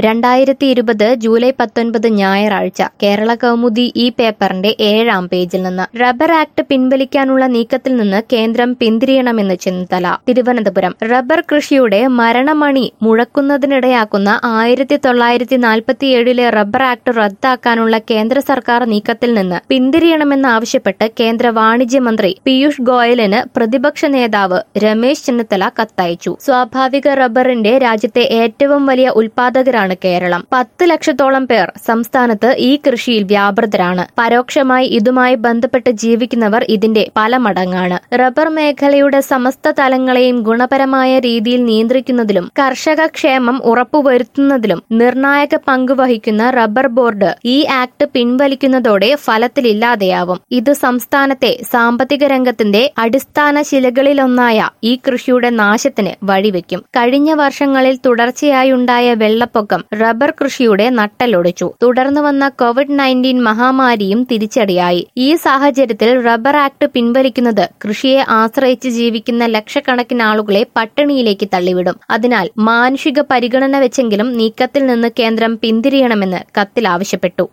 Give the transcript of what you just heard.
2020 July 19 ഞായറാഴ്ച കേരള കൗമുദി ഈ പേപ്പറിന്റെ 7-ാം പേജിൽ നിന്ന് റബ്ബർ ആക്ട് പിൻവലിക്കാനുള്ള നീക്കത്തിൽ നിന്ന് കേന്ദ്രം പിന്തിരിയണമെന്ന് ചെന്നിത്തല. തിരുവനന്തപുരം റബ്ബർ കൃഷിയുടെ മരണമണി മുഴക്കുന്നതിനിടയാക്കുന്ന 1947 റബ്ബർ ആക്ട് റദ്ദാക്കാനുള്ള കേന്ദ്ര സർക്കാർ നീക്കത്തിൽ നിന്ന് പിന്തിരിയണമെന്നാവശ്യപ്പെട്ട് കേന്ദ്ര വാണിജ്യ മന്ത്രി പീയൂഷ് ഗോയലിന് പ്രതിപക്ഷ നേതാവ് രമേശ് ചെന്നിത്തല കത്തയച്ചു. സ്വാഭാവിക റബ്ബറിന്റെ രാജ്യത്തെ ഏറ്റവും വലിയ ഉൽപാദകരാണ് കേരളം. 10 ലക്ഷത്തോളം പേർ സംസ്ഥാനത്ത് ഈ കൃഷിയിൽ വ്യാപൃതരാണ്. പരോക്ഷമായി ഇതുമായി ബന്ധപ്പെട്ട് ജീവിക്കുന്നവർ ഇതിന്റെ പല മടങ്ങാണ്. റബ്ബർ മേഖലയുടെ സമസ്ത തലങ്ങളെയും ഗുണപരമായ രീതിയിൽ നിയന്ത്രിക്കുന്നതിലും കർഷക ക്ഷേമം ഉറപ്പുവരുത്തുന്നതിലും നിർണായക പങ്കുവഹിക്കുന്ന റബ്ബർ ബോർഡ് ഈ ആക്ട് പിൻവലിക്കുന്നതോടെ ഫലത്തിലില്ലാതെയാവും. ഇത് സംസ്ഥാനത്തെ സാമ്പത്തിക രംഗത്തിന്റെ അടിസ്ഥാന ശിലകളിലൊന്നായ ഈ കൃഷിയുടെ നാശത്തിന് വഴിവെക്കും. കഴിഞ്ഞ വർഷങ്ങളിൽ തുടർച്ചയായുണ്ടായ വെള്ളപ്പൊക്കം റബ്ബർ കൃഷിയുടെ നട്ടെല്ലൊടിച്ചു. തുടർന്ന് വന്ന COVID-19 മഹാമാരിയും തിരിച്ചടിയായി. ഈ സാഹചര്യത്തിൽ റബ്ബർ ആക്ട് പിൻവലിക്കുന്നത് കൃഷിയെ ആശ്രയിച്ച് ജീവിക്കുന്ന ലക്ഷക്കണക്കിന് ആളുകളെ പട്ടിണിയിലേക്ക് തള്ളിവിടും. അതിനാൽ മാനുഷിക പരിഗണന വെച്ചെങ്കിലും നീക്കത്തിൽ നിന്ന് കേന്ദ്രം പിന്തിരിയണമെന്ന് കത്തിൽ ആവശ്യപ്പെട്ടു.